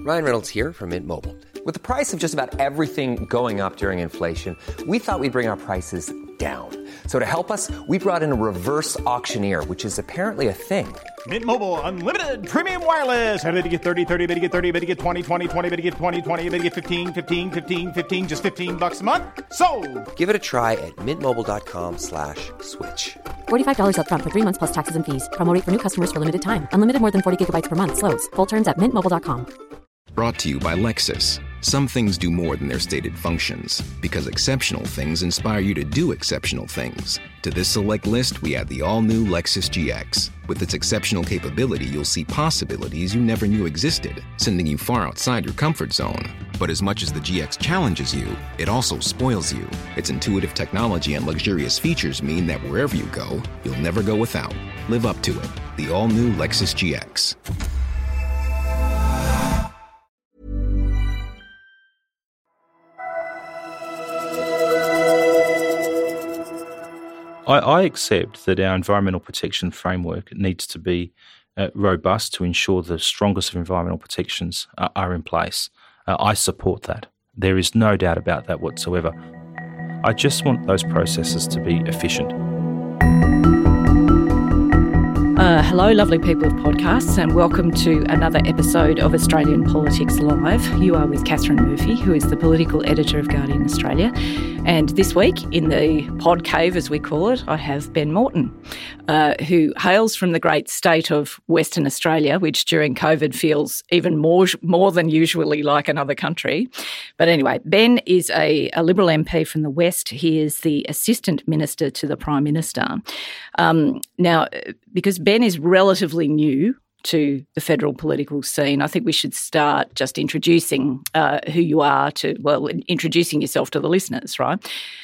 Ryan Reynolds here from Mint Mobile. With the price of just about everything going up during inflation, we thought we'd bring our prices down. So to help us, we brought in a reverse auctioneer, which is apparently a thing. Mint Mobile Unlimited Premium Wireless. How to get 30, 30, bit to get 30, bit to get 20, 20, 20, bit to get 20, 20, bit to get 15, 15, 15, 15, just $15 a month? Sold! Give it a try at mintmobile.com/switch. $45 up front for 3 months plus taxes and fees. Promo rate for new customers for limited time. Unlimited more than 40 gigabytes per month. Slows full terms at mintmobile.com. Brought to you by Lexus. Some things do more than their stated functions, because exceptional things inspire you to do exceptional things. To this select list, we add the all-new Lexus GX. With its exceptional capability, you'll see possibilities you never knew existed, sending you far outside your comfort zone. But as much as the GX challenges you, it also spoils you. Its intuitive technology and luxurious features mean that wherever you go, you'll never go without. Live up to it. The all-new Lexus GX. I accept that our environmental protection framework needs to be robust to ensure the strongest of environmental protections are in place. I support that. There is no doubt about that whatsoever. I just want those processes to be efficient. Hello, lovely people of podcasts, and welcome to another episode of Australian Politics Live. You are with Catherine Murphy, who is the political editor of Guardian Australia. And this week, in the pod cave, as we call it, I have Ben Morton, who hails from the great state of Western Australia, which during COVID feels even more than usually like another country. But anyway, Ben is a Liberal MP from the West. He is the Assistant Minister to the Prime Minister. Now, because Ben is relatively new to the federal political scene, I think we should start just introducing who you are introducing yourself to the listeners, right?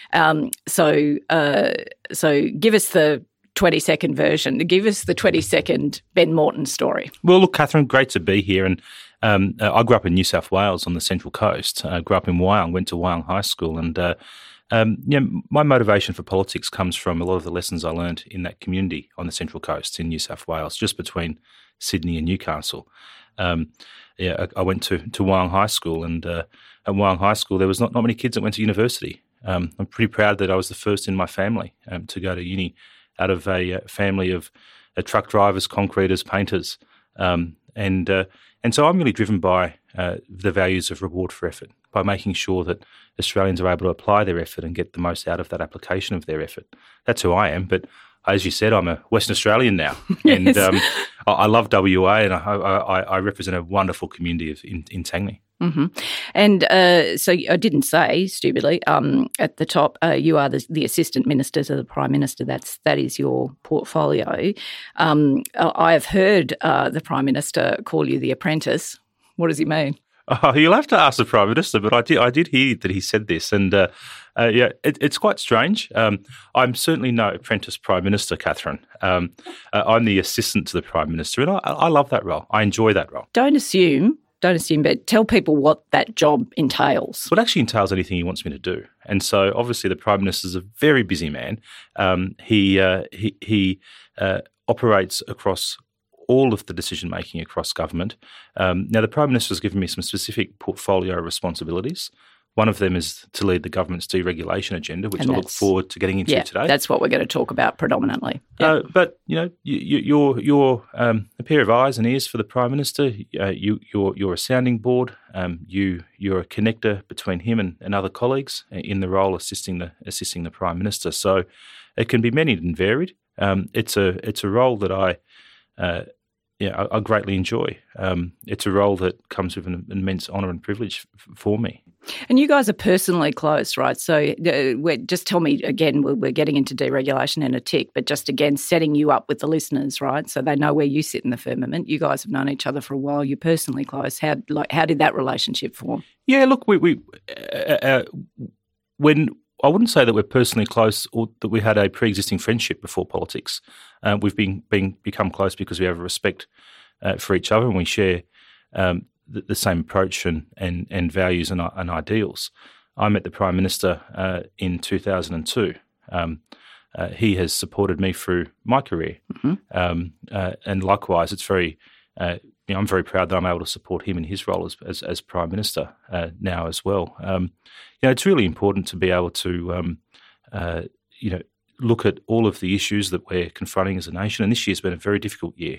So give us the 20-second version. Give us the 20-second Ben Morton story. Well, look, Catherine, great to be here. And I grew up in New South Wales on the Central Coast. I grew up in Wyong, went to Wyong High School, and my motivation for politics comes from a lot of the lessons I learned in that community on the Central Coast in New South Wales, just between Sydney and Newcastle. I went to Wyong High School, and at Wyong High School there was not many kids that went to university. I'm pretty proud that I was the first in my family to go to uni, out of a family of truck drivers, concreters, painters, and so I'm really driven by the values of reward for effort, by making sure that Australians are able to apply their effort and get the most out of that application of their effort. That's who I am. But as you said, I'm a Western Australian now, and I love WA, and I represent a wonderful community in Tangney. Mm-hmm. And so I didn't say, stupidly, at the top, you are the Assistant Minister to the Prime Minister. That is your portfolio. I have heard the Prime Minister call you the apprentice. What does he mean? Oh, you'll have to ask the Prime Minister, but I did hear that he said this, and it's quite strange. I'm certainly no apprentice Prime Minister, Catherine. I'm the assistant to the Prime Minister, and I love that role. I enjoy that role. Don't assume, but tell people what that job entails. Well, it actually entails anything he wants me to do. And so obviously the Prime Minister is a very busy man. He operates across all of the decision-making across government. Now, the Prime Minister has given me some specific portfolio responsibilities. One of them is to lead the government's deregulation agenda, which I look forward to getting into today. That's what we're going to talk about predominantly. Yep. But, you're a pair of eyes and ears for the Prime Minister. You're a sounding board. You're a connector between him and other colleagues in the role assisting the Prime Minister. So it can be many and varied. It's a role that I greatly enjoy. It's a role that comes with an immense honour and privilege for me. And you guys are personally close, right? So just tell me again, we're getting into deregulation in a tick, but just again, setting you up with the listeners, right? So they know where you sit in the firmament. You guys have known each other for a while. You're personally close. How did that relationship form? Yeah, look, when I wouldn't say that we're personally close or that we had a pre-existing friendship before politics. We've become close because we have a respect for each other, and we share the same approach and values and ideals. I met the Prime Minister in 2002. He has supported me through my career, and likewise, it's very I'm very proud that I'm able to support him in his role as Prime Minister now as well. It's really important to be able to, look at all of the issues that we're confronting as a nation. And this year's been a very difficult year.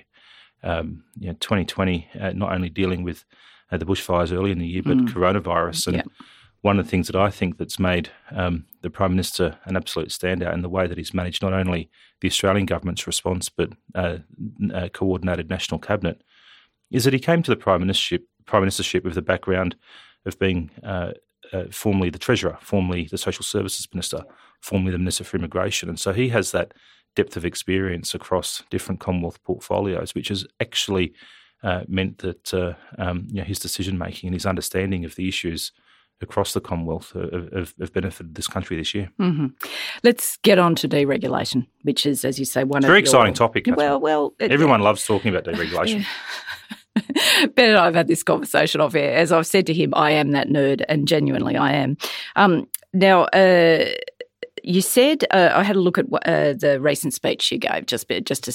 2020, not only dealing with the bushfires early in the year, but coronavirus. And one of the things that I think that's made the Prime Minister an absolute standout in the way that he's managed not only the Australian government's response, but a coordinated national cabinet, is that he came to the Prime Ministership with the background of being formerly the Treasurer, formerly the Social Services Minister, formerly the Minister for Immigration. And so he has that depth of experience across different Commonwealth portfolios, which has actually meant that his decision-making and his understanding of the issues across the Commonwealth have benefited this country this year. Mm-hmm. Let's get on to deregulation, which is, as you say, one of very exciting topic, Catherine. Well, everyone loves talking about deregulation. Yeah. Ben and I have had this conversation off air. As I've said to him, I am that nerd, and genuinely I am. Now, you said I had a look at the recent speech you gave, just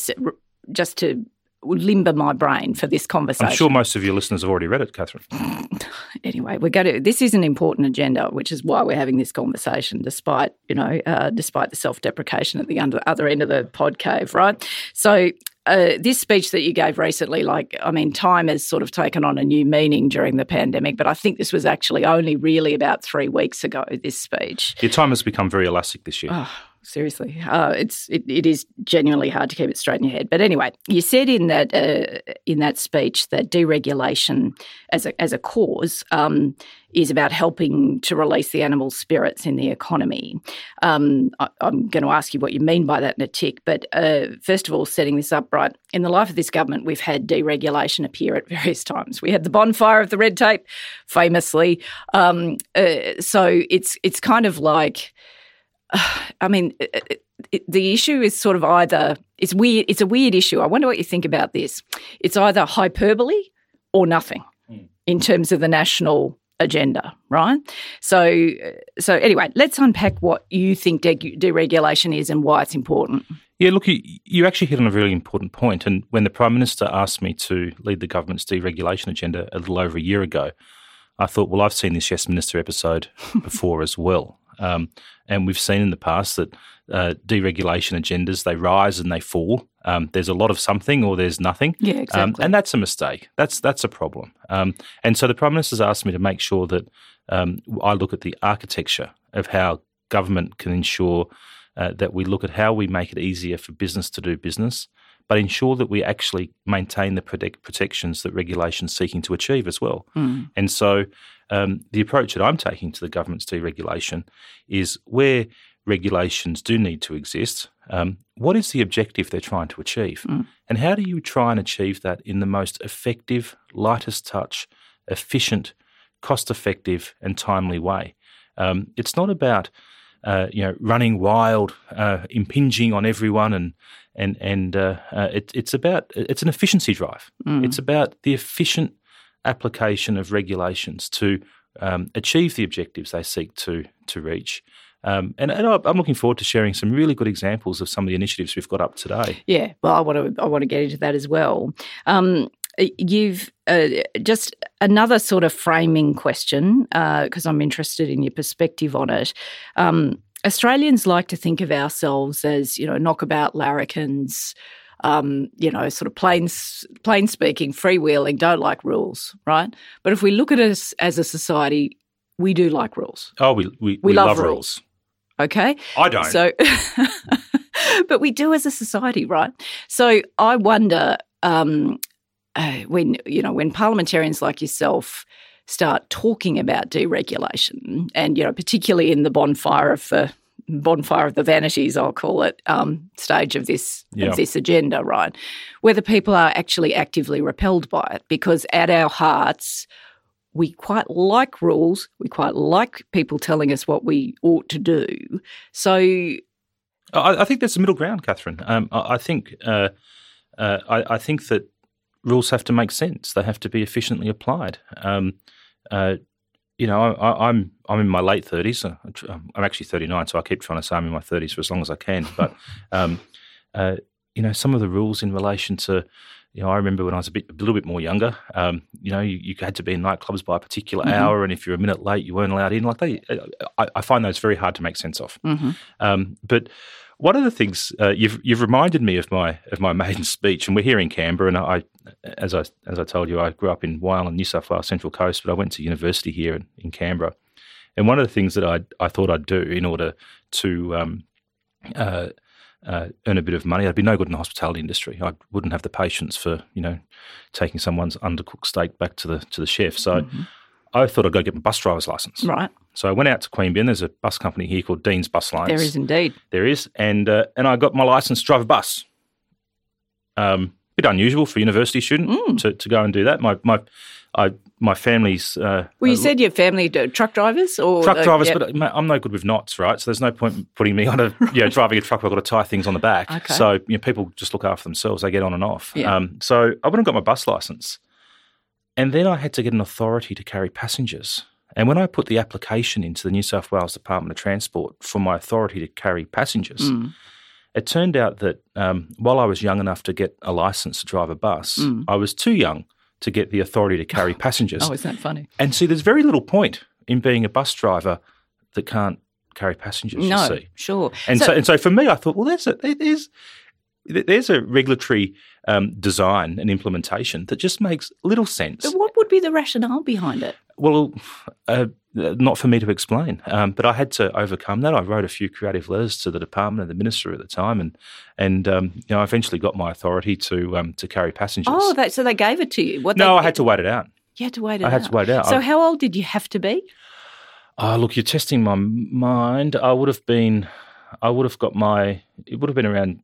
to limber my brain for this conversation. I'm sure most of your listeners have already read it, Catherine. Anyway, this is an important agenda, which is why we're having this conversation, despite the self-deprecation at the other end of the pod cave, right? So this speech that you gave recently, time has sort of taken on a new meaning during the pandemic, but I think this was actually only really about 3 weeks ago, this speech. Your time has become very elastic this year. Oh, seriously. It is genuinely hard to keep it straight in your head. But anyway, you said in that speech that deregulation as a cause is about helping to release the animal spirits in the economy. I'm going to ask you what you mean by that in a tick. But first of all, setting this up right, in the life of this government, we've had deregulation appear at various times. We had the bonfire of the red tape, famously. So it's kind of like, the issue is sort of it's weird. It's a weird issue. I wonder what you think about this. It's either hyperbole or nothing in terms of the national agenda, right? So anyway, let's unpack what you think deregulation is and why it's important. Yeah, look, you actually hit on a really important point. And when the Prime Minister asked me to lead the government's deregulation agenda a little over a year ago, I thought, well, I've seen this Yes Minister episode before as well. And we've seen in the past that deregulation agendas, they rise and they fall. There's a lot of something or there's nothing. Yeah, exactly. And that's a mistake. That's a problem. And so the Prime Minister's asked me to make sure that I look at the architecture of how government can ensure that we look at how we make it easier for business to do business, but ensure that we actually maintain the protections that regulation's seeking to achieve as well. And so the approach that I'm taking to the government's deregulation is where regulations do need to exist, what is the objective they're trying to achieve? And how do you try and achieve that in the most effective, lightest touch, efficient, cost-effective and timely way? It's not about running wild, impinging on everyone, it's an efficiency drive. It's about the efficient application of regulations to achieve the objectives they seek to reach. And I'm looking forward to sharing some really good examples of some of the initiatives we've got up today. Yeah, well, I want to get into that as well. You've just another sort of framing question, because I'm interested in your perspective on it. Australians like to think of ourselves as, knockabout larrikins, sort of plain speaking, freewheeling, don't like rules, right? But if we look at us as a society, we do like rules. Oh, we love rules. Okay? I don't. So, but we do as a society, right? So I wonder when parliamentarians like yourself start talking about deregulation, and particularly in the bonfire of the vanities, I'll call it, stage of this agenda, right? Whether people are actually actively repelled by it, because at our hearts, we quite like rules. We quite like people telling us what we ought to do. So, I think there's a middle ground, Catherine. I think that rules have to make sense. They have to be efficiently applied. I'm in my late 30s. I'm actually 39, so I keep trying to say I'm in my 30s for as long as I can. But some of the rules in relation to I remember when I was a little bit more younger, you had to be in nightclubs by a particular hour, and if you're a minute late, you weren't allowed in. I find those very hard to make sense of. But one of the things you've reminded me of my maiden speech, and we're here in Canberra, and as I told you, I grew up in Wyong, New South Wales, Central Coast, but I went to university here in Canberra. And one of the things that I thought I'd do in order to earn a bit of money, I'd be no good in the hospitality industry. I wouldn't have the patience for taking someone's undercooked steak back to the chef. So I thought I'd go get my bus driver's license. Right. So I went out to Queanbeyan. There's a bus company here called Dean's Bus Lines. There is indeed. There is, and I got my license to drive a bus. Bit unusual for a university student to go and do that. My family's. Well, you said your family truck drivers, or truck drivers, but I'm no good with knots, right? So there's no point putting me on driving a truck where I've got to tie things on the back. Okay. So people just look after themselves; they get on and off. Yeah. So I went and got my bus license, and then I had to get an authority to carry passengers. And when I put the application into the New South Wales Department of Transport for my authority to carry passengers, it turned out that while I was young enough to get a license to drive a bus, I was too young to get the authority to carry passengers. Oh, isn't that funny? And see, there's very little point in being a bus driver that can't carry passengers, you see. Sure. And so for me, I thought, well, there's a regulatory design and implementation that just makes little sense. But what would be the rationale behind it? Well, not for me to explain, but I had to overcome that. I wrote a few creative letters to the department and the minister at the time, and I eventually got my authority to carry passengers. Oh, so they gave it to you? I had to wait it out. You had to wait it out? I had to wait it out. So how old did you have to be? Look, you're testing my mind. It would have been around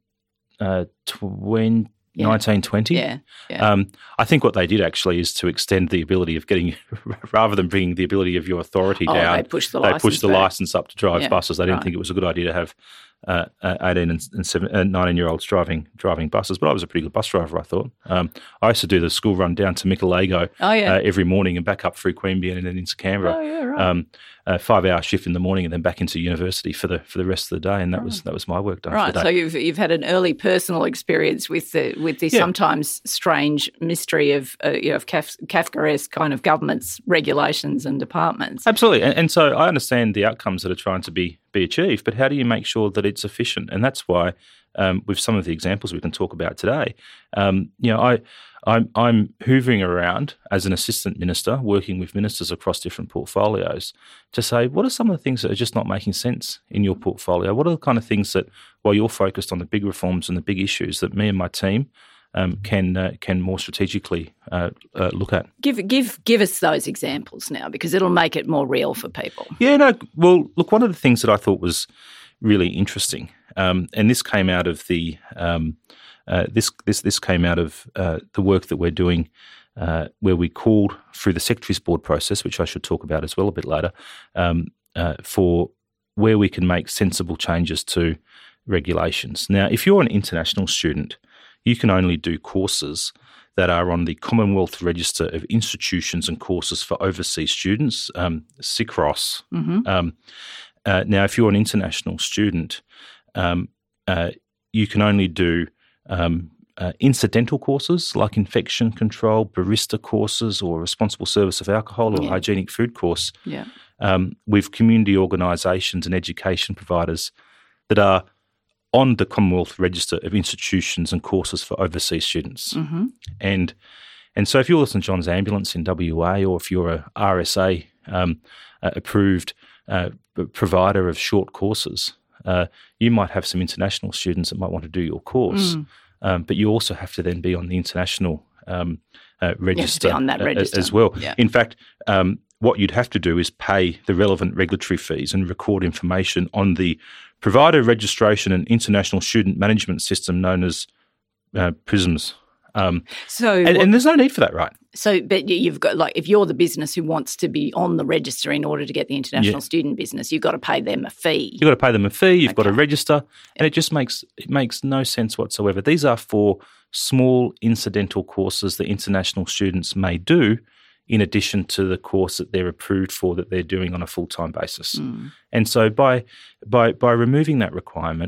1920. Yeah. I think what they did actually is to extend the ability of getting, rather than bringing the ability of your authority down, they pushed the license up to drive buses. They didn't think it was a good idea to have 18 and 19-year-olds driving buses, but I was a pretty good bus driver, I thought. I used to do the school run down to Mickalego every morning and back up through Queanbeyan and then into Canberra. Oh, yeah, right. 5-hour shift in the morning and then back into university for the rest of the day, and that was my work done for the day. So you've had an early personal experience with the sometimes strange mystery of Kafkaesque kind of governments, regulations and departments. Absolutely, and so I understand the outcomes that are trying to be achieved, but how do you make sure that it's efficient? And that's why, with some of the examples we can talk about today, I'm hoovering around as an assistant minister, working with ministers across different portfolios to say, what are some of the things that are just not making sense in your portfolio? What are the kind of things that, while you're focused on the big reforms and the big issues, that me and my team can more strategically look at? Give us those examples now, because it'll make it more real for people. Yeah, no. Well, look, one of the things that I thought was really interesting, and this came out of the this came out of the work that we're doing, where we called through the Secretary's Board process, which I should talk about as well a bit later, for where we can make sensible changes to regulations. Now, if you're an international student, you can only do courses that are on the Commonwealth Register of Institutions and Courses for Overseas Students, CICROS. Now, if you're an international student, you can only do incidental courses like infection control, barista courses, or responsible service of alcohol or hygienic food course with community organisations and education providers that are on the Commonwealth Register of Institutions and Courses for Overseas Students. And so if you're a St John's Ambulance in WA, or if you're a RSA approved provider of short courses, you might have some international students that might want to do your course, but you also have to then be on the international register, on that register as well. Yeah. In fact, what you'd have to do is pay the relevant regulatory fees and record information on the Provider Registration and International Student Management System, known as PRISMS. And there's no need for that, right? So, but you've got, like, if you're the business who wants to be on the register in order to get the international student business, you've got to pay them a fee. You've got to pay them a fee. You've got to register, and it just makes no sense whatsoever. These are for small incidental courses that international students may do in addition to the course that they're approved for, that they're doing on a full-time basis. And so by removing that requirement,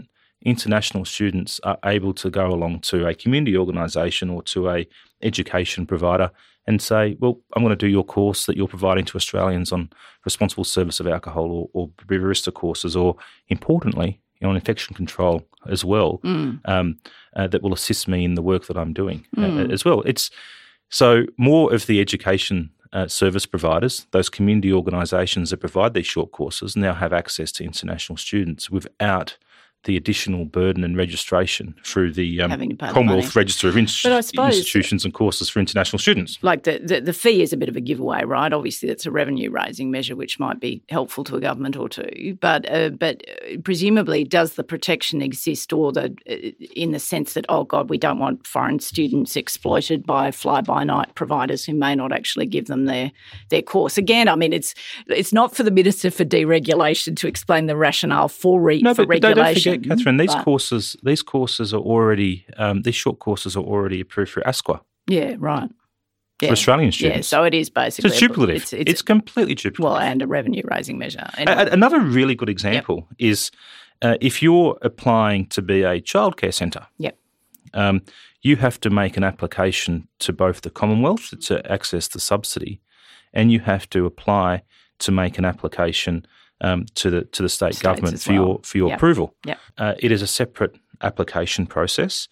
international students are able to go along to a community organisation or to a education provider and say, well, I'm going to do your course that you're providing to Australians on responsible service of alcohol or barista courses, or importantly, on infection control as well, that will assist me in the work that I'm doing as well. So more of the education service providers, those community organisations that provide these short courses, now have access to international students without the additional burden and registration through the Commonwealth Register of Institutions and Courses for International Students. Like the fee is a bit of a giveaway, right? Obviously, that's a revenue-raising measure which might be helpful to a government or two. But presumably, does the protection exist, or in the sense that, oh God, we don't want foreign students exploited by fly-by-night providers who may not actually give them their course? Again, I mean, it's not for the Minister for Deregulation to explain the rationale for regulation. Don't forget, Catherine, these courses are already these short courses are already approved for ASQA. Yeah, right. For Australian students. Yeah, so it is basically. So it's duplicative. It's completely duplicative. Well, and a revenue-raising measure. Anyway. Another really good example is if you're applying to be a childcare centre. Yep. You have to make an application to both the Commonwealth to access the subsidy, and you have to apply to make an application to the state government for your approval. Yep. It is a separate application process.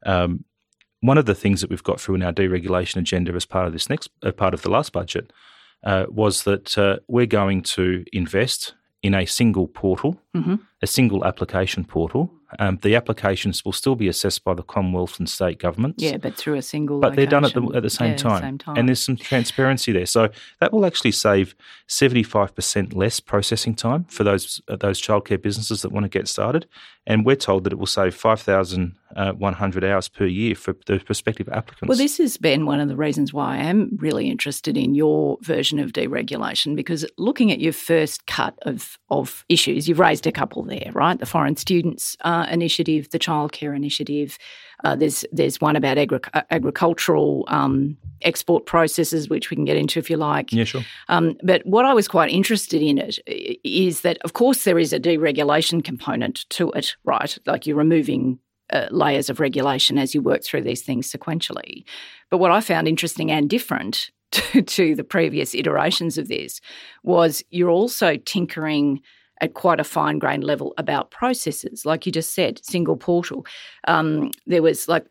One of the things that we've got through in our deregulation agenda as part of this part of the last budget was that we're going to invest in a single portal, a single application portal. The applications will still be assessed by the Commonwealth and state governments. Yeah, but through a single But location. they're done at the same time. And there's some transparency there. So that will actually save 75% less processing time for those childcare businesses that want to get started. And we're told that it will save 5,100 hours per year for the prospective applicants. Well, this has been one of the reasons why I am really interested in your version of deregulation, because looking at your first cut of issues, you've raised a couple there, right? The foreign students initiative, the childcare initiative. There's one about agricultural export processes, which we can get into if you like. Yeah, sure. But what I was quite interested in it is that, of course, there is a deregulation component to it, right? Like you're removing layers of regulation as you work through these things sequentially. But what I found interesting and different to the previous iterations of this was you're also tinkering at quite a fine-grained level about processes. Like you just said, single portal. There was I'm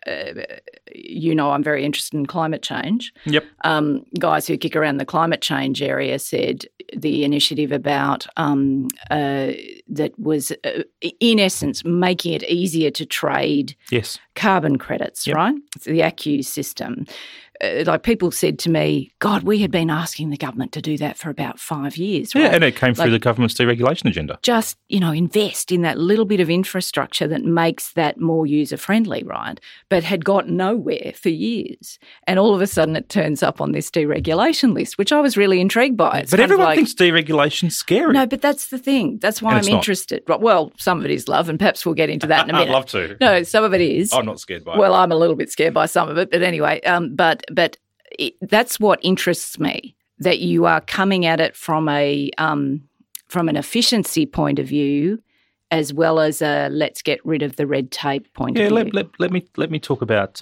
very interested in climate change. Yep. Guys who kick around the climate change area said the initiative about that was, in essence, making it easier to trade carbon credits, right? It's the ACCU system. Like people said to me, God, we had been asking the government to do that for about 5 years. Right? Yeah, and it came through the government's deregulation agenda. Just, invest in that little bit of infrastructure that makes that more user-friendly, right? But had got nowhere for years. And all of a sudden it turns up on this deregulation list, which I was really intrigued by. It's but everyone thinks deregulation's scary. No, but that's the thing. That's why I'm interested. Not. Well, some of it is love, and perhaps we'll get into that in a minute. I'd love to. No, some of it is. I'm not scared by it. Well, I'm a little bit scared by some of it, but anyway, that's what interests me, that you are coming at it from an efficiency point of view as well as a let's get rid of the red tape point of view. Let me talk about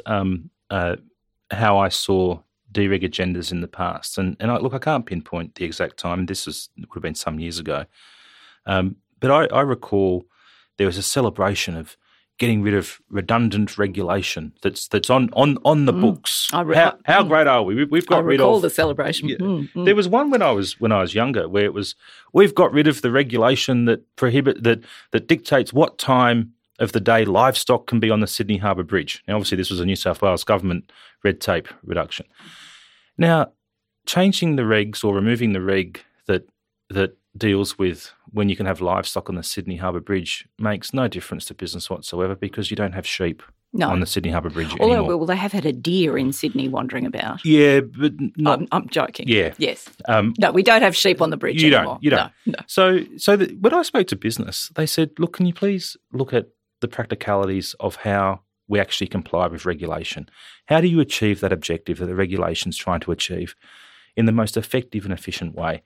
how I saw dereg agendas in the past. And I can't pinpoint the exact time. This would have been some years ago. But I recall there was a celebration of getting rid of redundant regulation that's on the books. How great are we? We've got rid of. I recall the celebration. Yeah. There was one when I was younger where it was we've got rid of the regulation that that dictates what time of the day livestock can be on the Sydney Harbour Bridge. Now, obviously, this was a New South Wales government red tape reduction. Now, changing the regs or removing the reg that deals with when you can have livestock on the Sydney Harbour Bridge makes no difference to business whatsoever because you don't have sheep on the Sydney Harbour Bridge anymore. Well, they have had a deer in Sydney wandering about. Yeah, but not... I'm joking. Yeah. Yes. No, we don't have sheep on the bridge anymore. You don't. No. So when I spoke to business, they said, look, can you please look at the practicalities of how we actually comply with regulation? How do you achieve that objective that the regulation's trying to achieve in the most effective and efficient way?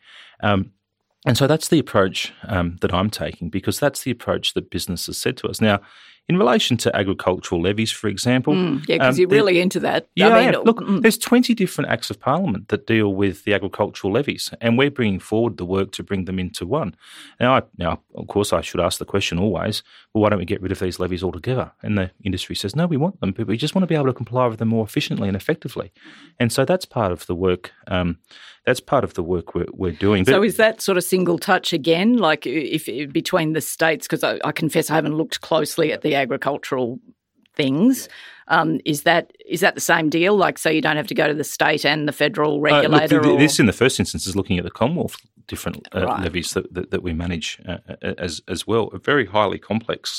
And so that's the approach that I'm taking because that's the approach that business has said to us. Now, In relation to agricultural levies, for example. Because you're really into that. Yeah, I am. Look, there's 20 different acts of parliament that deal with the agricultural levies, and we're bringing forward the work to bring them into one. Now, of course, I should ask the question always, well, why don't we get rid of these levies altogether? And the industry says, no, we want them, but we just want to be able to comply with them more efficiently and effectively. And so that's part of the work. That's part of the work we're doing. So is that sort of single touch again, like if between the states? Because I confess I haven't looked closely at the agricultural things. Is that the same deal? Like, so you don't have to go to the state and the federal regulator? This, in the first instance, is looking at the Commonwealth different levies that we manage as well. Very highly complex.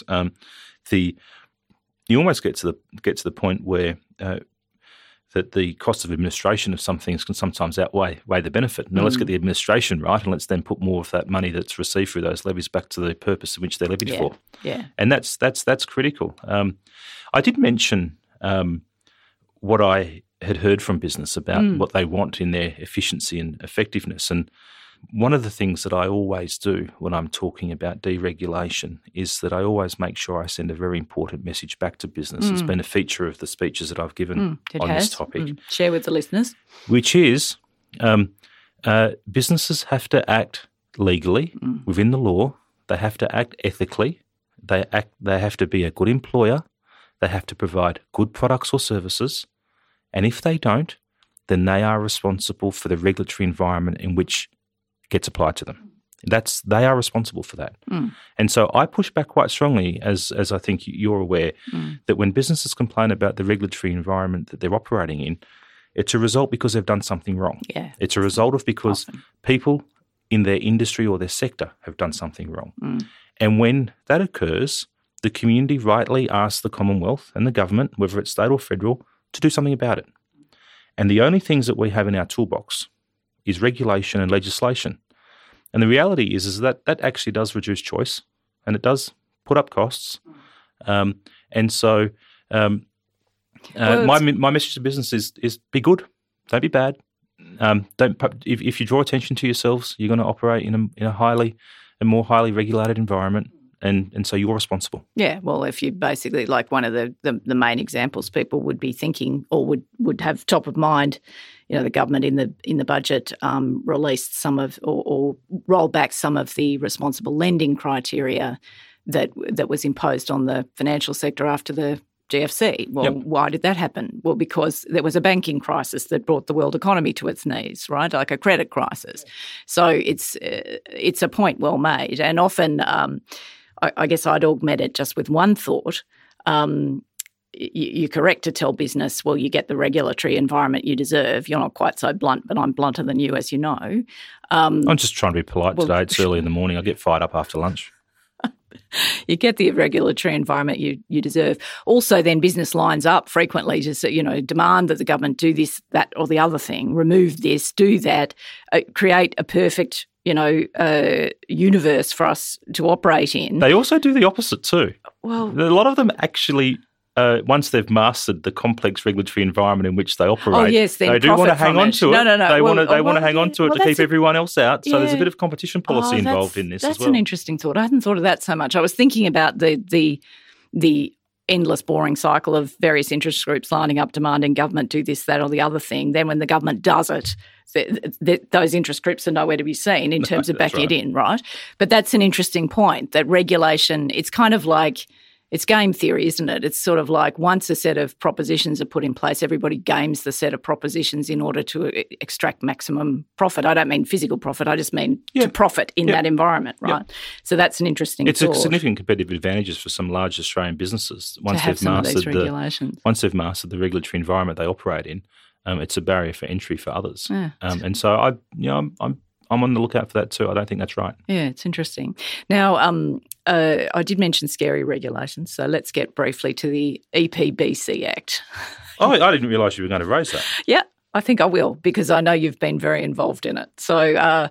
You almost get to the point where that the cost of administration of some things can sometimes outweigh the benefit. Now, let's get the administration right, and let's then put more of that money that's received through those levies back to the purpose in which they're levied for. Yeah, and that's critical. I did mention what I had heard from business about what they want in their efficiency and effectiveness, and one of the things that I always do when I'm talking about deregulation is that I always make sure I send a very important message back to business. It's been a feature of the speeches that I've given on this topic. Share with the listeners. Which is businesses have to act legally within the law. They have to act ethically. They have to be a good employer. They have to provide good products or services. And if they don't, then they are responsible for the regulatory environment in which gets applied to them. They are responsible for that. And so I push back quite strongly, as I think you're aware, that when businesses complain about the regulatory environment that they're operating in, it's a result because they've done something wrong. Yeah. It's a result of because people in their industry or their sector have done something wrong. And when that occurs, the community rightly asks the Commonwealth and the government, whether it's state or federal, to do something about it. And the only things that we have in our toolbox is regulation and legislation. And the reality is that actually does reduce choice, and it does put up costs. And so my message to business is be good, don't be bad. If you draw attention to yourselves, you're going to operate in a more highly regulated environment. And so you're responsible. Yeah, well, if you basically, like one of the main examples people would be thinking or would have top of mind, the government in the budget released some of or rolled back some of the responsible lending criteria that was imposed on the financial sector after the GFC. Well, why did that happen? Well, because there was a banking crisis that brought the world economy to its knees, right? Like a credit crisis. So it's a point well made, and often. I guess I'd augment it just with one thought. You're correct to tell business, well, you get the regulatory environment you deserve. You're not quite so blunt, but I'm blunter than you, as you know. I'm just trying to be polite today. It's early in the morning. I get fired up after lunch. You get the regulatory environment you deserve. Also, then business lines up frequently to demand that the government do this, that, or the other thing, remove this, do that, create a perfect universe for us to operate in. They also do the opposite too. Well, a lot of them actually, once they've mastered the complex regulatory environment in which they operate, they do want to hang on to it. No. They want to hang on to it to keep everyone else out. So there's a bit of competition policy involved in this as well. That's an interesting thought. I hadn't thought of that so much. I was thinking about the endless boring cycle of various interest groups lining up demanding government do this, that, or the other thing. Then when the government does it, those interest groups are nowhere to be seen in terms of backing it in, right? But that's an interesting point, that regulation, it's kind of like, it's game theory, isn't it? It's sort of like once a set of propositions are put in place, everybody games the set of propositions in order to extract maximum profit. I don't mean physical profit. I just mean to profit in that environment, right? So that's an interesting thought. It's a significant competitive advantages for some large Australian businesses once they've mastered the regulatory environment they operate in. It's a barrier for entry for others. Yeah. And so I'm on the lookout for that too. I don't think that's right. Yeah, it's interesting. Now, I did mention scary regulations, so let's get briefly to the EPBC Act. Oh, I didn't realise you were going to raise that. Yeah, I think I will, because I know you've been very involved in it. So,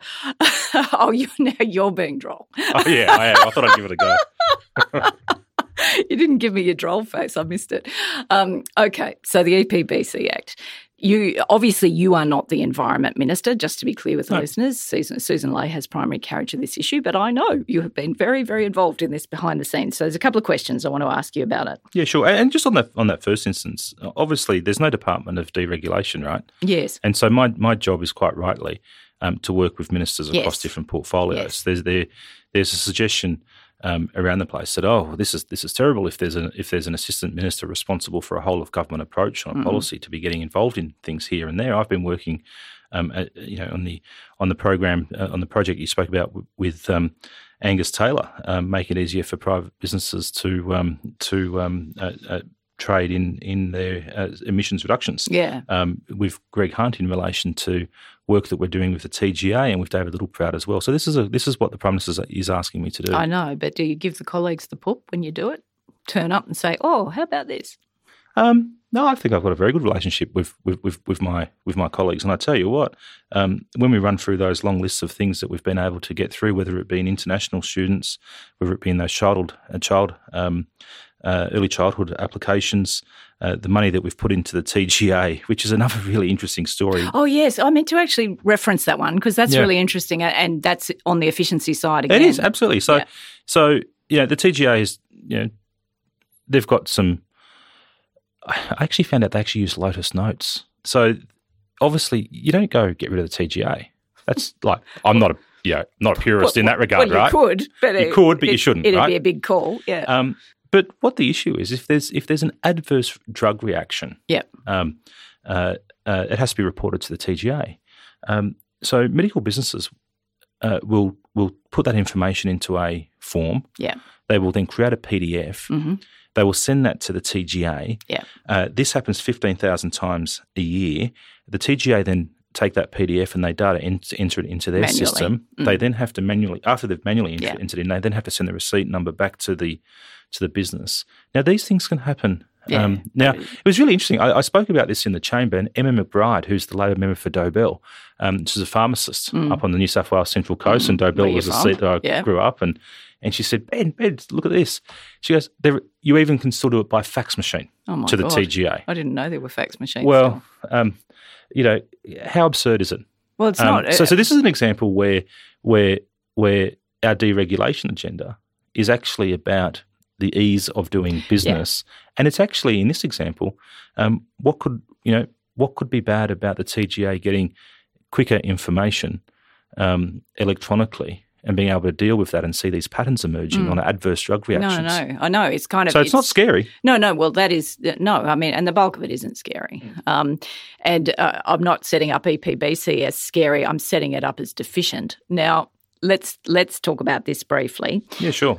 you're being droll. Oh, yeah, I am. I thought I'd give it a go. You didn't give me your droll face. I missed it. Okay, so the EPBC Act. You are not the Environment Minister, just to be clear with the listeners. Susan Ley has primary carriage of this issue, but I know you have been very, very involved in this behind the scenes. So there's a couple of questions I want to ask you about it. Yeah, sure. And just on that first instance, obviously there's no Department of Deregulation, right? Yes. And so my job is quite rightly to work with ministers across different portfolios. Yes. There's a suggestion around the place that this is terrible if there's an assistant minister responsible for a whole of government approach on a policy to be getting involved in things here and there. I've been working, on the program on the project you spoke about with Angus Taylor, make it easier for private businesses to trade in their emissions reductions. Yeah. With Greg Hunt in relation to work that we're doing with the TGA and with David Littleproud as well. So this is what the Prime Minister is asking me to do. I know, but do you give the colleagues the poop when you do it? Turn up and say, "Oh, how about this?" No, I think I've got a very good relationship with my colleagues, and I tell you what, when we run through those long lists of things that we've been able to get through, whether it be in international students, whether it be in those early childhood applications, the money that we've put into the TGA, which is another really interesting story. Oh, yes. I meant to actually reference that one because that's really interesting, and that's on the efficiency side again. It is, absolutely. So the TGA is, they've got some – I actually found out they actually use Lotus Notes. So obviously you don't go get rid of the TGA. That's like – I'm not a purist in that regard, right? You could, but you shouldn't, it'd right? be a big call, yeah. But what the issue is, if there's an adverse drug reaction, it has to be reported to the TGA. So medical businesses will put that information into a form. Yeah. They will then create a PDF. Mm-hmm. They will send that to the TGA. Yeah. This happens 15,000 times a year. The TGA then take that PDF and they enter it into their system. Mm. They then have to manually, after they've manually entered in, they then have to send the receipt number back to the business. Now, these things can happen. Yeah. Now, it was really interesting. I spoke about this in the chamber, and Emma McBride, who's the Labor member for Dobell, she's a pharmacist up on the New South Wales Central Coast, and Dobell was a seat that I grew up in. And she said, Ben, look at this. She goes, you even can still do it by fax machine to the TGA. I didn't know there were fax machines. Well, how absurd is it? Well, it's not. So this is an example where our deregulation agenda is actually about the ease of doing business. Yeah. And it's actually, in this example, what could be bad about the TGA getting quicker information electronically and being able to deal with that and see these patterns emerging on adverse drug reactions? No, I know. It's kind of... So it's not scary. No, well, that is... No, I mean, and the bulk of it isn't scary. And I'm not setting up EPBC as scary. I'm setting it up as deficient. Now, let's talk about this briefly. Yeah, sure.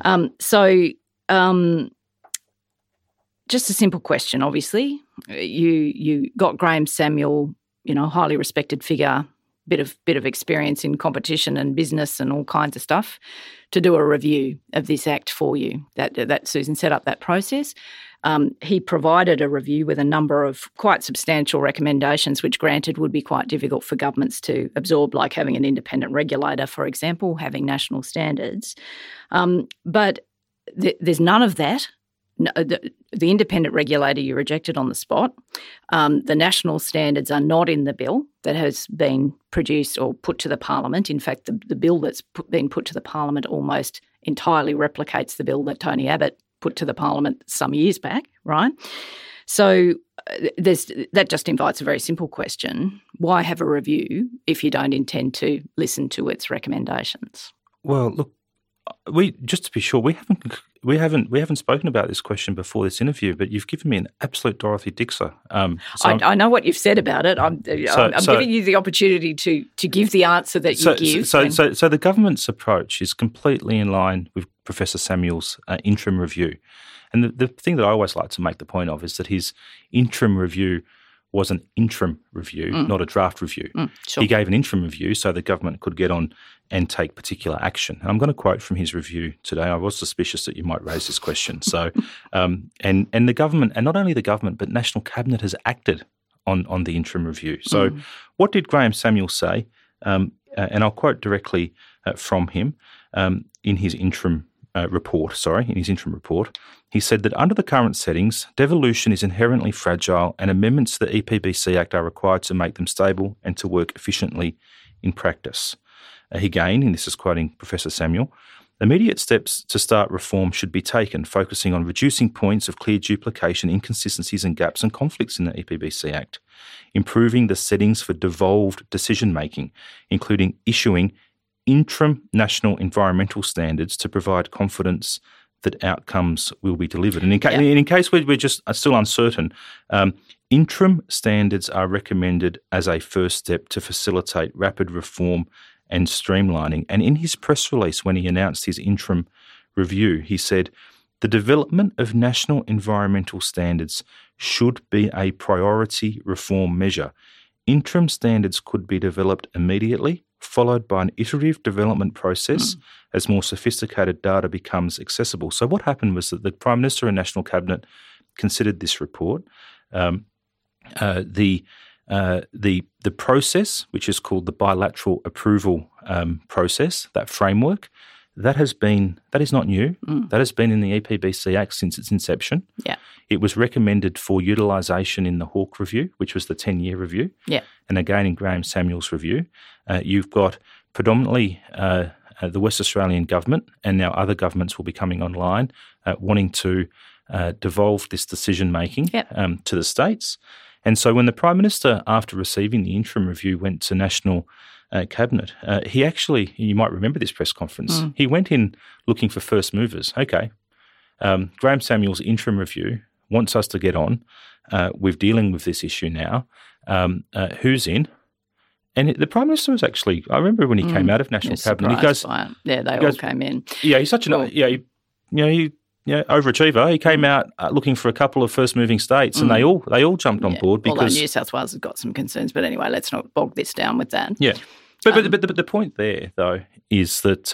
Just a simple question, obviously. You got Graham Samuel, highly respected figure, bit of experience in competition and business and all kinds of stuff, to do a review of this Act for you. That Susan set up that process. He provided a review with a number of quite substantial recommendations, which granted would be quite difficult for governments to absorb, like having an independent regulator, for example, having national standards. But there's none of that. The independent regulator you rejected on the spot. The national standards are not in the bill that has been produced or put to the Parliament. In fact, the bill that's been put to the Parliament almost entirely replicates the bill that Tony Abbott put to the Parliament some years back, right? So that just invites a very simple question. Why have a review if you don't intend to listen to its recommendations? Well, look, just to be sure, we haven't spoken about this question before this interview, but you've given me an absolute Dorothy Dixer. I know what you've said about it. I'm giving you the opportunity to give the answer that you give. So the government's approach is completely in line with Professor Samuel's interim review. And the thing that I always like to make the point of is that his interim review was an interim review, not a draft review. Sure. He gave an interim review so the government could get on and take particular action. And I'm going to quote from his review today. I was suspicious that you might raise this question. So, and the government, and not only the government, but National Cabinet has acted on the interim review. So what did Graham Samuel say? And I'll quote directly from him in his interim in his interim report, he said that under the current settings, devolution is inherently fragile and amendments to the EPBC Act are required to make them stable and to work efficiently in practice. Again, and this is quoting Professor Samuel, immediate steps to start reform should be taken, focusing on reducing points of clear duplication, inconsistencies and gaps and conflicts in the EPBC Act, improving the settings for devolved decision-making, including issuing interim national environmental standards to provide confidence that outcomes will be delivered. And in case we're just still uncertain, interim standards are recommended as a first step to facilitate rapid reform and streamlining. And in his press release, when he announced his interim review, he said, the development of national environmental standards should be a priority reform measure. Interim standards could be developed immediately, followed by an iterative development process as more sophisticated data becomes accessible. So what happened was that the Prime Minister and National Cabinet considered this report. The process, which is called the bilateral approval process, that framework, that is not new. That has been in the EPBC Act since its inception. Yeah. It was recommended for utilisation in the Hawke Review, which was the 10-year review. Yeah. And again in Graham Samuel's review. You've got predominantly the West Australian government, and now other governments will be coming online, wanting to devolve this decision-making to the states. And so when the Prime Minister, after receiving the interim review, went to National Cabinet, he actually, you might remember this press conference, he went in looking for first movers. Okay, Graham Samuel's interim review wants us to get on with dealing with this issue now. Who's in? And the Prime Minister was actually, I remember when he came out of National Cabinet, he goes, they all came in. Yeah, he's such an, overachiever. He came out looking for a couple of first-moving states, and they all jumped on board because although New South Wales has got some concerns. But anyway, let's not bog this down with that. Yeah, but the point there though is that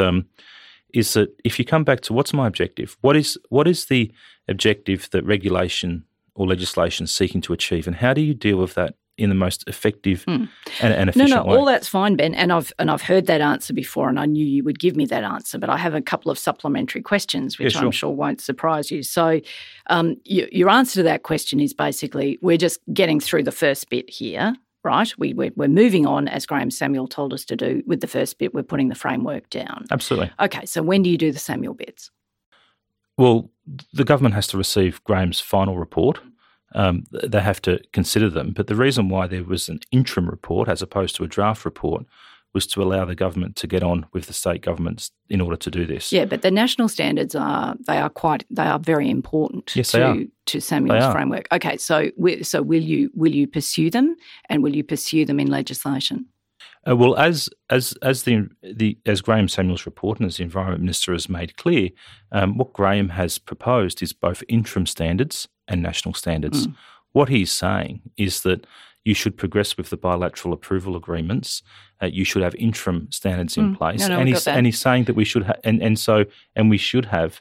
if you come back to what's my objective, what is the objective that regulation or legislation is seeking to achieve, and how do you deal with that in the most effective and efficient way? All that's fine, Ben, and I've heard that answer before, and I knew you would give me that answer. But I have a couple of supplementary questions, which I'm sure won't surprise you. So, your answer to that question is basically we're just getting through the first bit here, right? We're moving on, as Graham Samuel told us to do. With the first bit, we're putting the framework down. Absolutely. Okay, so when do you do the Samuel bits? Well, the government has to receive Graham's final report. They have to consider them. But the reason why there was an interim report as opposed to a draft report was to allow the government to get on with the state governments in order to do this. Yeah, but the national standards are very important to Samuel's framework. Okay, so will you pursue them, and will you pursue them in legislation? Well, as Graham Samuel's report and as the Environment Minister has made clear, what Graham has proposed is both interim standards and national standards. What he's saying is that you should progress with the bilateral approval agreements. You should have interim standards in place, and he's saying that we should we should have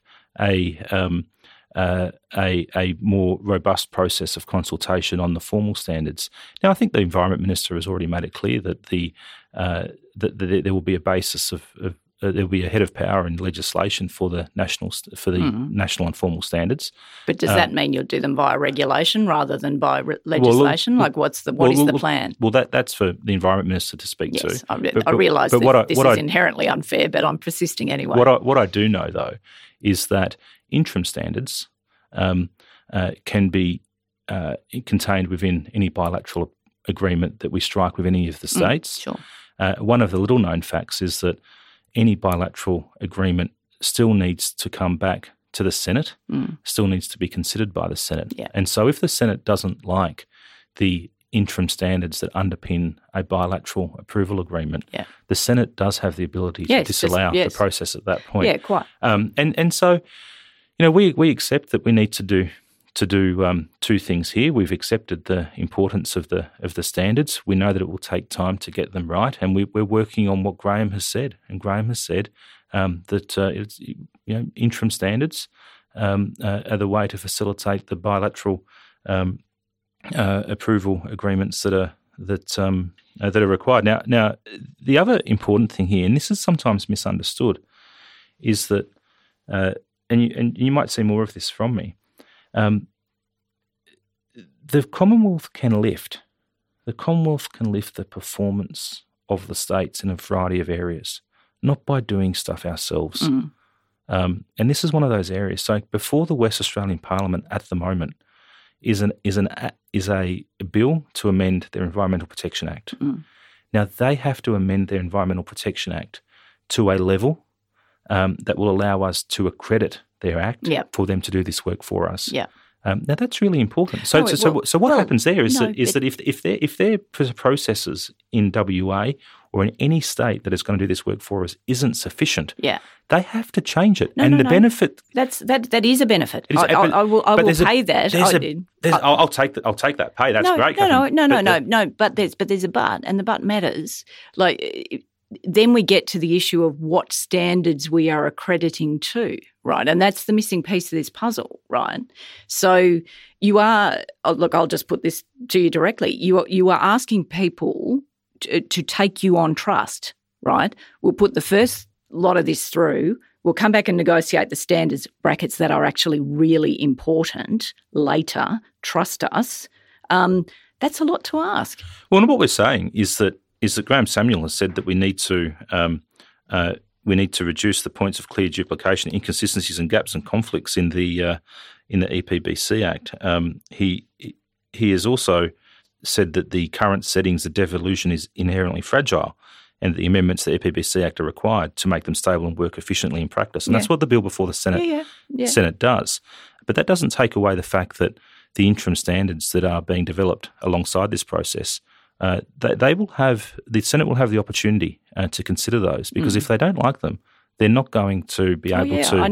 a more robust process of consultation on the formal standards. Now, I think the Environment Minister has already made it clear that that there will be a basis of there will be a head of power in legislation for the national and formal standards. But does that mean you'll do them via regulation rather than by legislation? What is the plan? Well, that's for the Environment Minister to speak to. I realise that this is inherently unfair, but I'm persisting anyway. What I do know though is that interim standards can be contained within any bilateral agreement that we strike with any of the states. Sure. One of the little-known facts is that any bilateral agreement still needs to come back to the Senate, still needs to be considered by the Senate. Yeah. And so if the Senate doesn't like the interim standards that underpin a bilateral approval agreement, the Senate does have the ability to disallow the process at that point. Yeah, quite. And so, we accept that we need to do two things here. We've accepted the importance of the standards. We know that it will take time to get them right, and we're working on what Graham has said. And Graham has said that it's, interim standards are the way to facilitate the bilateral approval agreements that are required. Now, the other important thing here, and this is sometimes misunderstood, is that and you might see more of this from me. The Commonwealth can lift. The Commonwealth can lift the performance of the states in a variety of areas, not by doing stuff ourselves. And this is one of those areas. So before the West Australian Parliament at the moment is a bill to amend their Environmental Protection Act. Now, they have to amend their Environmental Protection Act to a level that will allow us to accredit their act for them to do this work for us. Now, that's really important. So what happens there is that if their processes in WA or in any state that is going to do this work for us isn't sufficient, they have to change it. Benefit that is a benefit. I will pay that. I'll take that. I'll take that pay. That's great. No. But there's a but, and the but matters. Then we get to the issue of what standards we are accrediting to, right? And that's the missing piece of this puzzle, right? So you are I'll just put this to you directly. You are asking people to take you on trust, right? We'll put the first lot of this through. We'll come back and negotiate the standards brackets that are actually really important later. Trust us. That's a lot to ask. Well, and what we're saying is that Graham Samuel has said that we need to reduce the points of clear duplication, inconsistencies, and gaps and conflicts in the EPBC Act. He has also said that the current settings of devolution is inherently fragile, and the amendments to the EPBC Act are required to make them stable and work efficiently in practice. And that's what the bill before the Senate does. But that doesn't take away the fact that the interim standards that are being developed alongside this process, the Senate will have the opportunity to consider those, because if they don't like them, they're not going to be able to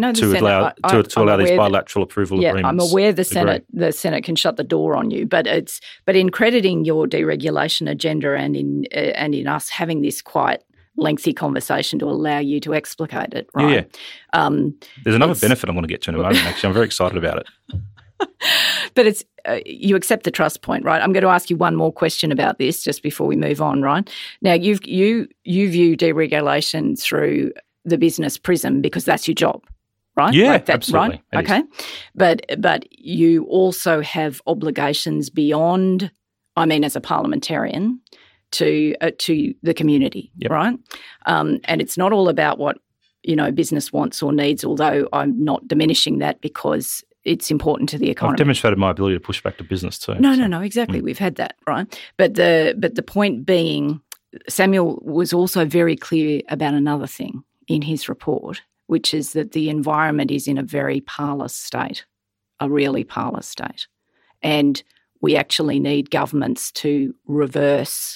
allow these bilateral approval agreements. I'm aware the Senate can shut the door on you, but in crediting your deregulation agenda and in us having this quite lengthy conversation to allow you to explicate it, right? There's another benefit I'm going to get to in a moment. Actually, I'm very excited about it. But it's you accept the trust point, right? I'm going to ask you one more question about this just before we move on, right? Now, you view deregulation through the business prism because that's your job, right? Yeah, absolutely. Right? Okay. But you also have obligations beyond, as a parliamentarian, to the community, right? And it's not all about what, business wants or needs, although I'm not diminishing that because it's important to the economy. I've demonstrated my ability to push back to business too. No, exactly. We've had that, right? But the point being, Samuel was also very clear about another thing in his report, which is that the environment is in a very parlous state, a really parlous state. And we actually need governments to reverse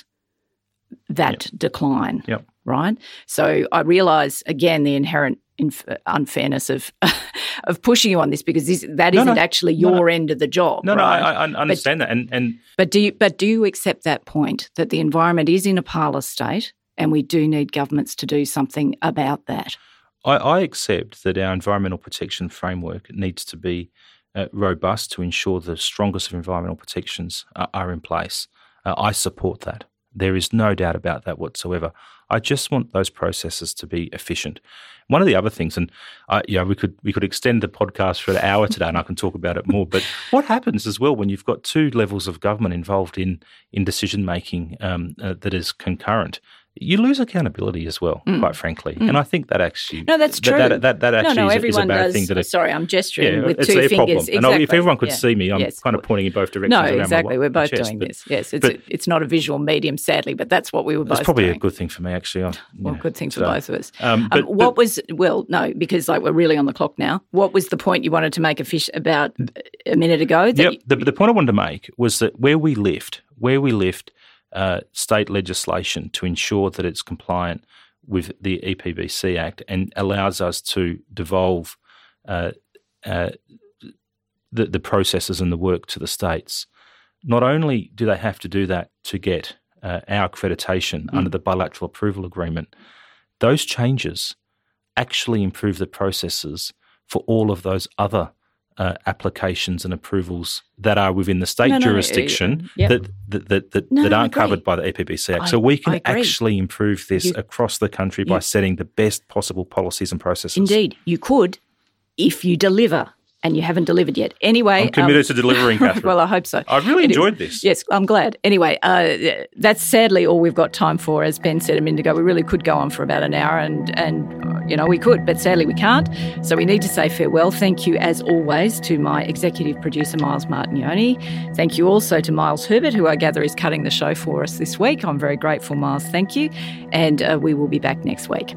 that decline, right? So I realise, again, the inherent unfairness of pushing you on this, because that isn't actually your end of the job. No, right? I understand that. But do you accept that point, that the environment is in a parlous state and we do need governments to do something about that? I accept that our environmental protection framework needs to be robust to ensure the strongest of environmental protections are in place. I support that. There is no doubt about that whatsoever. I just want those processes to be efficient. One of the other things, and we could extend the podcast for an hour today, and I can talk about it more. But what happens as well when you've got two levels of government involved in decision making that is concurrent? You lose accountability as well, quite frankly. And I think that actually that's true. That actually is a bad thing. Sorry, I'm gesturing with two fingers. Exactly. And if everyone could see me, I'm kind of pointing in both directions. No, exactly. We're both doing this. Yes, it's not a visual medium, sadly, but that's what we were both doing. It's probably a good thing for me, actually. Good thing for both of us. Because we're really on the clock now. What was the point you wanted to make about a minute ago? The point I wanted to make was that where we lift state legislation to ensure that it's compliant with the EPBC Act and allows us to devolve the processes and the work to the states. Not only do they have to do that to get our accreditation under the bilateral approval agreement, those changes actually improve the processes for all of those other applications and approvals that are within the state jurisdiction that aren't covered by the EPBC Act. So we can actually improve this across the country by setting the best possible policies and processes. Indeed, you could, if you deliver. And you haven't delivered yet. Anyway. I'm committed to delivering, Catherine. Well, I hope so. I've really enjoyed this. Yes, I'm glad. Anyway, that's sadly all we've got time for. As Ben said a minute ago, we really could go on for about an hour and we could, but sadly we can't. So we need to say farewell. Thank you, as always, to my executive producer, Miles Martignoni. Thank you also to Miles Herbert, who I gather is cutting the show for us this week. I'm very grateful, Miles. Thank you. And we will be back next week.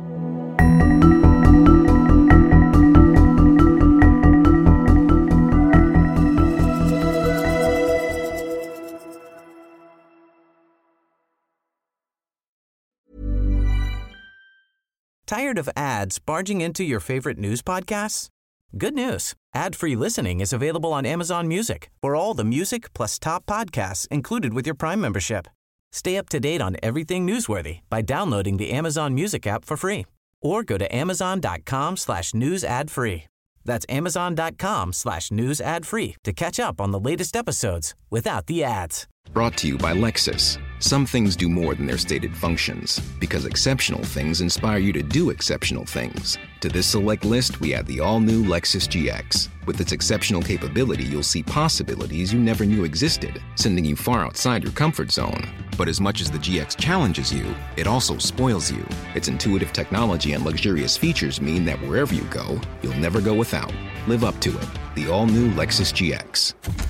Tired of ads barging into your favorite news podcasts? Good news. Ad-free listening is available on Amazon Music for all the music plus top podcasts included with your Prime membership. Stay up to date on everything newsworthy by downloading the Amazon Music app for free or go to amazon.com/news ad free. That's amazon.com/news ad free to catch up on the latest episodes without the ads. Brought to you by Lexus. Some things do more than their stated functions, because exceptional things inspire you to do exceptional things. To this select list, we add the all-new Lexus GX. With its exceptional capability, you'll see possibilities you never knew existed, sending you far outside your comfort zone. But as much as the GX challenges you, it also spoils you. Its intuitive technology and luxurious features mean that wherever you go, you'll never go without. Live up to it. The all-new Lexus GX.